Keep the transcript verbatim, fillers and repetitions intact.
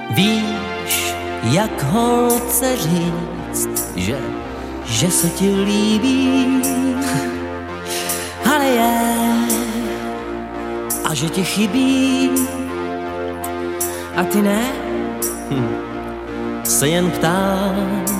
Víš, jak holce říct, že, že se ti líbí, ale je, a že ti chybí, a ty ne, hm, se jen ptám,